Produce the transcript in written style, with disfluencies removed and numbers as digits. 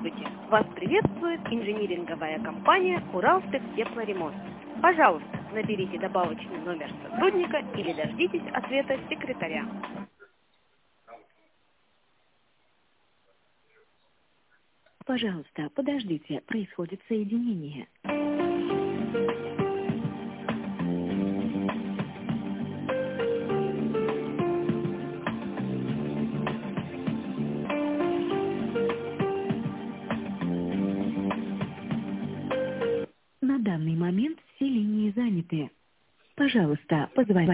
Здравствуйте! Вас приветствует инжиниринговая компания «Уралтехтеплоремонт». Пожалуйста, наберите добавочный номер сотрудника или дождитесь ответа секретаря. Пожалуйста, подождите, происходит соединение. На данный момент все линии заняты. Пожалуйста, позвоните.